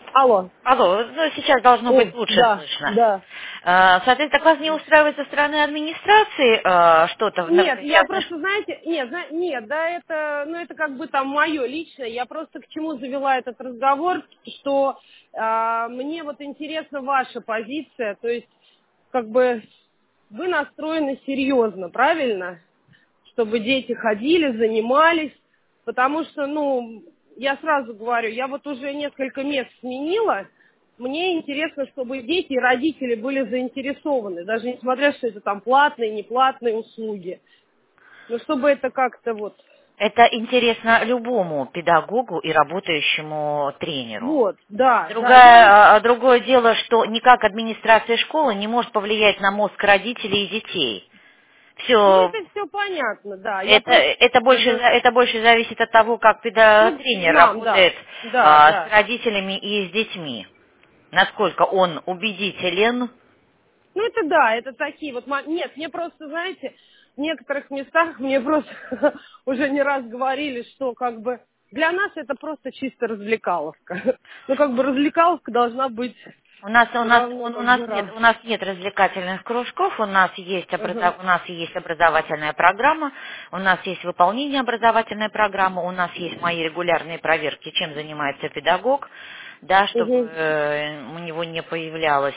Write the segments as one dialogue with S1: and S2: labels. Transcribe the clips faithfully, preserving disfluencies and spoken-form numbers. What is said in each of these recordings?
S1: Алло.
S2: Алло, ну сейчас должно
S1: О,
S2: быть лучше
S1: да,
S2: слышно.
S1: да.
S2: А, Соответственно, так вас не устраивает со стороны администрации а, что-то,
S1: Нет,
S2: например,
S1: я
S2: частное.
S1: просто, знаете, нет, зна- нет, да, это, ну, это как бы там мое личное. Я просто к чему завела этот разговор, что а, мне вот интересна ваша позиция, то есть, как бы, вы настроены серьезно, правильно? Чтобы дети ходили, занимались, потому что, ну, я сразу говорю, я вот уже несколько мест сменила, мне интересно, чтобы дети и родители были заинтересованы, даже несмотря, что это там платные, неплатные услуги, но чтобы это как-то вот,
S2: Это интересно любому педагогу и работающему тренеру.
S1: вот, да, да,
S2: Другое,
S1: я,
S2: а, другое дело, что никак администрация школы не может повлиять на мозг родителей и детей.
S1: ну,
S2: Все
S1: это все понятно, да, я
S2: это,
S1: просто,
S2: это, больше, за-
S1: Мгм.
S2: это больше зависит от того, как педа-
S1: Ну,
S2: тренер
S1: нам, да,
S2: работает
S1: да,
S2: а, с
S1: да.
S2: родителями и с детьми. Насколько он убедителен.
S1: Ну, это да, это такие вот... мо- Нет, мне просто, знаете, в некоторых местах мне просто уже не раз говорили, что как бы для нас это просто чисто развлекаловка. Ну, как бы развлекаловка должна быть
S2: У нас, у
S1: все
S2: нас,
S1: равно
S2: он- у
S1: как
S2: нас
S1: бы
S2: нет,
S1: раз.
S2: у нас нет развлекательных кружков, у нас есть
S1: Ага,
S2: образа- у нас есть образовательная программа, у нас есть выполнение образовательной программы, у нас есть мои регулярные проверки, чем занимается педагог, да, чтобы
S1: угу,
S2: э, у него не появлялось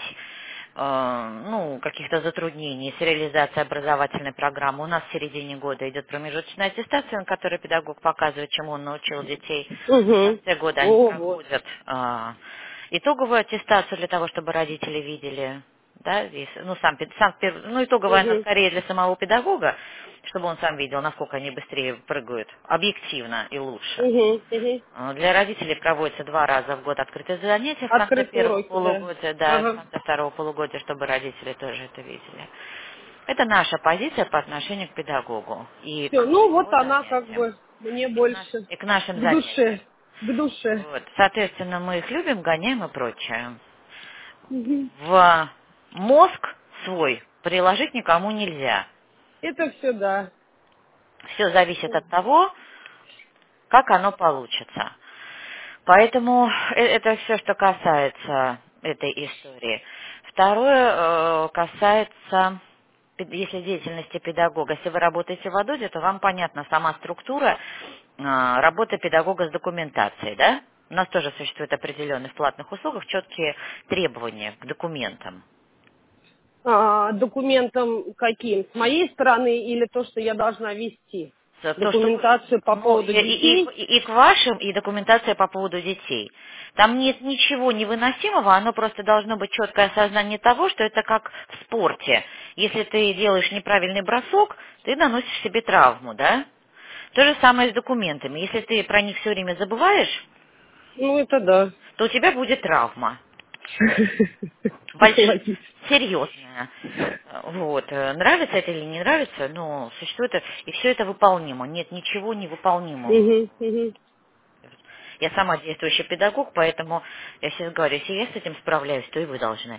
S2: э, ну, каких-то затруднений с реализацией образовательной программы. У нас в середине года идет промежуточная аттестация, на которой педагог показывает, чему он научил детей. В
S1: угу.
S2: конце года они
S1: О, вот.
S2: проходят э, итоговую аттестацию для того, чтобы родители видели, да, если- ну, сам, пед- сам пер- ну, итоговая она
S1: Угу,
S2: скорее для самого педагога, чтобы он сам видел, насколько они быстрее прыгают, объективно и лучше.
S1: угу, угу.
S2: А, Для родителей проводится два раза в год открытые занятия в конце
S1: Открытые
S2: первого
S1: уроки, да.
S2: полугодия, да, в
S1: Ага.
S2: конце второго полугодия, чтобы родители тоже это видели. Это наша позиция по отношению к педагогу и
S1: Все,
S2: к
S1: ну вот
S2: его
S1: она как
S2: занятиям,
S1: бы мне
S2: и к, наш-
S1: больше
S2: и к нашим
S1: к душе,
S2: занятиям.
S1: к душе.
S2: Вот. Соответственно, мы их любим, гоняем и прочее.
S1: Мгм.
S2: В мозг свой приложить никому нельзя.
S1: Это все, да.
S2: Все зависит от того, как оно получится. Поэтому э- это все, что касается этой истории. Второе э, касается, пед- если деятельности педагога. Если вы работаете в АДОДе, то вам понятна сама структура э, работы педагога с документацией, да? У нас тоже существуют определенные в платных услугах четкие требования к документам.
S1: А, документом каким? С моей стороны или то, что я должна вести?
S2: Э, То, что вы,
S1: Документацию по
S2: ну, и,
S1: поводу
S2: и-
S1: детей?
S2: и- и к вашим, и документация по поводу детей. Там нет ничего невыносимого, оно просто должно быть четкое осознание того, что это как в спорте. Если ты делаешь неправильный бросок, ты наносишь себе травму, да? То же самое с документами. Если ты про них все время забываешь,
S1: Ну, это да.
S2: то у тебя будет травма. Больш...
S1: Логично.
S2: Серьезная. Вот. Э, Нравится это или не нравится, но существует, это- и все это выполнимо. Нет ничего невыполнимого.
S1: Мгм, мгм.
S2: Я сама действующий педагог, поэтому я сейчас говорю, если я с этим справляюсь, то и вы должны.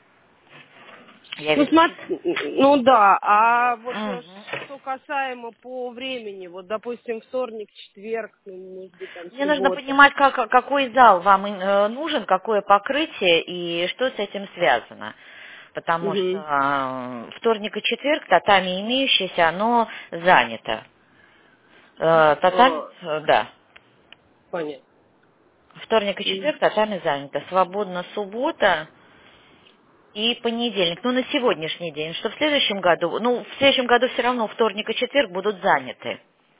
S2: Я
S1: Ну,
S2: веду...
S1: смотри, ну да, а
S2: Вот.
S1: вот э,
S2: Мгм.
S1: что касаемо по времени, вот, допустим, вторник, четверг, ну, может быть, там,
S2: Мне нужно
S1: суббота.
S2: понимать, как, какой зал вам э, нужен, какое покрытие и что с этим связано. Потому что
S1: Угу.
S2: э, вторник и четверг татами имеющееся, оно занято. Э, татами,
S1: А,
S2: э, да.
S1: понятно.
S2: Вторник и
S1: М.
S2: четверг татами занято. Свободна суббота и понедельник. Ну, на сегодняшний день. Что в следующем году? Ну, в следующем году все равно вторник и четверг будут заняты.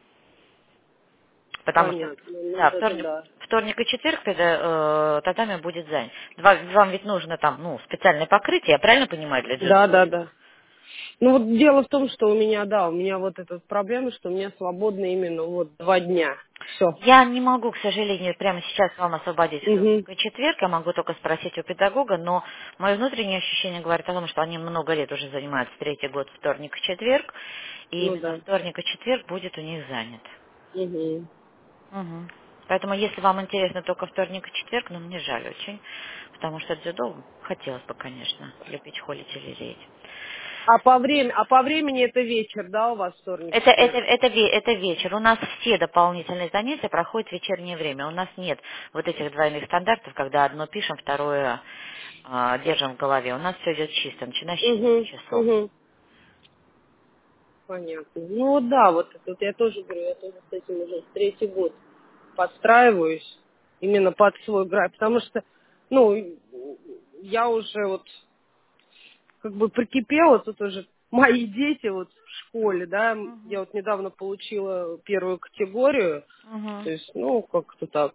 S2: Потому что,
S1: Понятно, ну,
S2: да,
S1: вот это
S2: вторник,
S1: да.
S2: вторник и четверг тогда, э, татами будет занят. Два- Вам ведь нужно там, ну, специальное покрытие, я правильно понимаю, для
S1: Да,
S2: дзюдо?
S1: да, да. Ну вот дело в том, что у меня, да, у меня вот эта проблема, что у меня свободно именно вот два дня. Все.
S2: Я не могу, к сожалению, прямо сейчас вам освободить вторник
S1: Угу.
S2: и четверг, я могу только спросить у педагога, но мое внутреннее ощущение говорит о том, что они много лет уже занимаются третий год вторник и четверг, и
S1: Ну
S2: именно
S1: да.
S2: вторник и четверг будет у них занят.
S1: Угу.
S2: Мгм. Поэтому, если вам интересно только вторник и четверг, ну, мне жаль очень, потому что дзюдо хотелось бы, конечно, любить, холить и лелеять.
S1: А по время, а по времени это вечер, да, у вас вторник,
S2: Это, это,
S1: четверг?
S2: это, ве- это вечер. У нас все дополнительные занятия проходят в вечернее время. У нас нет вот этих двойных стандартов, когда одно пишем, второе а, держим в голове. У нас все идет чисто, начиная с четырёх
S1: Угу,
S2: часов.
S1: угу. Понятно. Ну вот да, вот, это вот я тоже говорю, я тоже с этим уже третий год подстраиваюсь именно под свой график, потому что, ну, я уже вот как бы прикипела, тут уже мои дети вот в школе, да, я вот недавно получила первую категорию, то
S2: Мгм.
S1: есть, ну, как-то так,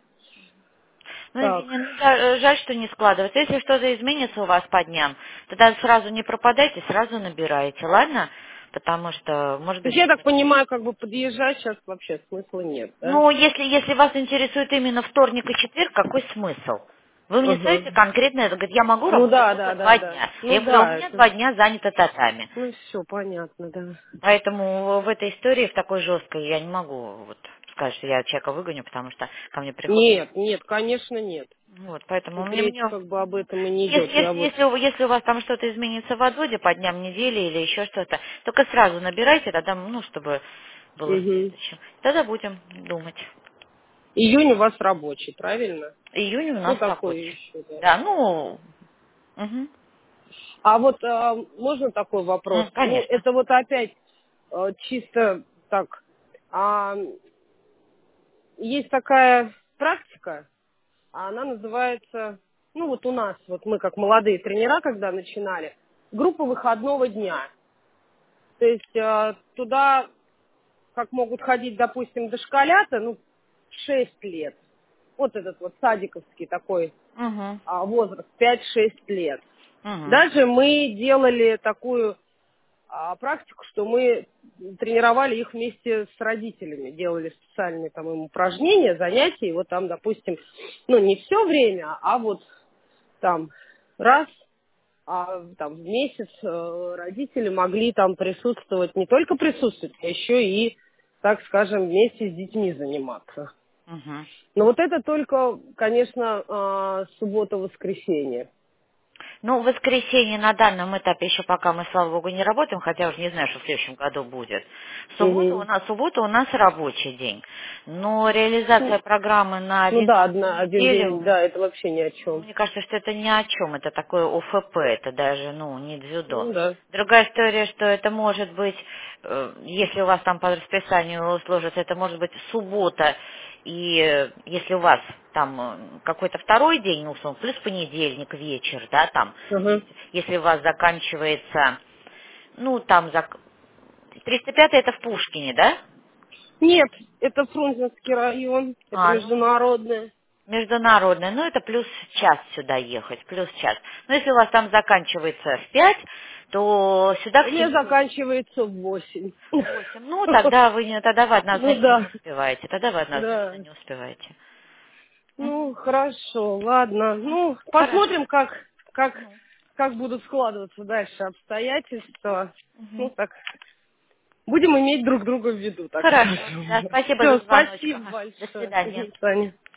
S2: Ну,
S1: так.
S2: Евгения, ну, да, э, жаль, что не складывается. Если что-то изменится у вас по дням, тогда сразу не пропадайте, сразу набирайте, ладно? Потому что, может
S1: То есть
S2: быть,
S1: я так
S2: что-то...
S1: понимаю, как бы подъезжать сейчас вообще смысла нет, да?
S2: Ну, если, если вас интересует именно вторник и четверг, какой смысл? Вы мне
S1: Ага.
S2: ставите конкретно, это, говорит, я могу
S1: Ну
S2: работать
S1: да,
S2: только
S1: да, да,
S2: два
S1: да.
S2: дня. Я
S1: Ну
S2: им говорю, у
S1: да,
S2: меня
S1: это,
S2: два дня занято татами.
S1: ну все, понятно, да.
S2: Поэтому в этой истории, в такой жесткой, я не могу вот сказать, что я человека выгоню, потому что ко мне приходит.
S1: Нет, нет, конечно, нет.
S2: Вот, поэтому
S1: Тут
S2: мне,
S1: речь
S2: мне
S1: как бы об этом и не
S2: если,
S1: идет. Я
S2: если,
S1: вот.
S2: если, у если у вас там что-то изменится в отводе по дням недели или еще что-то, только сразу набирайте, тогда, ну, чтобы было в
S1: Мгм.
S2: следующем. Тогда будем думать.
S1: Июнь у вас рабочий, правильно?
S2: Июнь у
S1: Ну
S2: нас
S1: такой
S2: рабочий.
S1: еще, да.
S2: Да, ну, мгм.
S1: А вот а, можно такой вопрос?
S2: М,
S1: Ну,
S2: конечно.
S1: это вот опять а, чисто так. А, есть такая практика, а она называется, ну вот у нас, вот мы как молодые тренера, когда начинали, группа выходного дня. То есть а, туда как могут ходить, допустим, дошколята, ну, шесть лет. Вот этот вот садиковский такой
S2: Угу,
S1: а, возраст, пять-шесть лет.
S2: угу,
S1: Даже мы делали такую а, практику, что мы тренировали их вместе с родителями, делали специальные там им упражнения, занятия, и вот там, допустим, ну, не все время, а вот там раз а, там, в месяц э, родители могли там присутствовать, не только присутствовать, а еще и, так скажем, вместе с детьми заниматься.
S2: угу.
S1: Но вот это только, конечно, э, суббота-воскресенье.
S2: Ну, в воскресенье на данном этапе еще пока мы, слава богу, не работаем, хотя уже не знаю, что в следующем году будет. Суббота у
S1: Мгм.
S2: нас, суббота у нас рабочий день. Но реализация
S1: Ну,
S2: программы на
S1: ну
S2: один
S1: да,
S2: раз в
S1: одна, один день,
S2: неделю,
S1: да, это вообще ни о чем.
S2: мне кажется, что это ни о чем. Это такое ОФП, это даже, ну, не дзюдо.
S1: Ну да.
S2: Другая история, что это может быть, э, если у вас там по расписанию сложится, это может быть суббота, и э, если у вас там э, какой-то второй день, ну, условно, плюс понедельник вечер, да, там,
S1: Ага.
S2: если, если у вас заканчивается, ну, там, зак... триста пятый это в Пушкине, да?
S1: Нет, это Фрунзенский район, это
S2: А, ну,
S1: международное.
S2: международная, ну это плюс час сюда ехать, плюс час. Но если у вас там заканчивается в пять, то сюда
S1: У
S2: к
S1: меня
S2: семи
S1: заканчивается в восемь.
S2: в восемь. Ну тогда вы не, тогда вы
S1: Ну
S2: однозначно не
S1: да,
S2: успеваете, тогда вы однозначно
S1: да.
S2: не успеваете.
S1: Ну, хорошо, ладно. Ну,
S2: Хорошо.
S1: посмотрим, как, как, как будут складываться дальше обстоятельства. Ну,
S2: Мгм.
S1: так, будем иметь друг друга в виду, так
S2: Хорошо. Да,
S1: скажем.
S2: спасибо за
S1: Все,
S2: звоночек.
S1: спасибо
S2: Ага. До
S1: большое.
S2: свидания.
S1: Мгм, Таня.